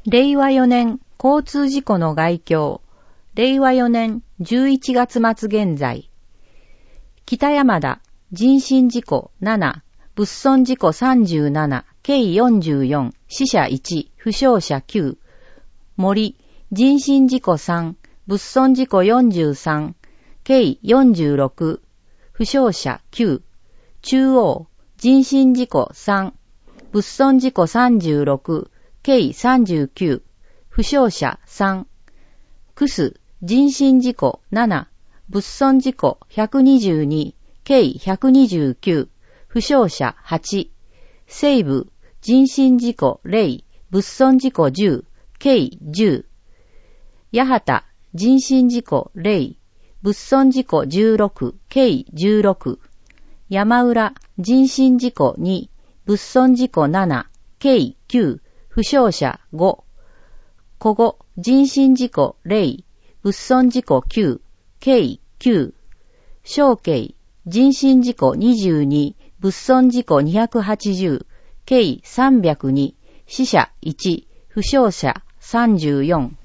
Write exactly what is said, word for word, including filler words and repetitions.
れいわよねん交通事故の概況。れいわよねんじゅういちがつ末現在。北山田、人身事故なな、物損事故さんじゅうなな、計よんじゅうよん、死者いち、負傷者きゅう。森、人身事故さん、物損事故よんじゅうさん、計よんじゅうろく、負傷者きゅう。中央、人身事故さん、物損事故さんじゅうろく、計さんじゅうきゅう、負傷者さん。クス、人身事故なな、物損事故ひゃくにじゅうに、計ひゃくにじゅうきゅう、負傷者はち。西部、人身事故ゼロ、物損事故じゅう、計じゅう。八幡、人身事故ゼロ、物損事故じゅうろく、計じゅうろく。山浦、人身事故に、物損事故なな、計きゅう、負傷者ご。古後、人身事故ゼロ、物損事故きゅう、計きゅう。小慶、人身事故にじゅうに、物損事故にひゃくはちじゅう、計さんびゃくに、死者いち、負傷者さんじゅうよん。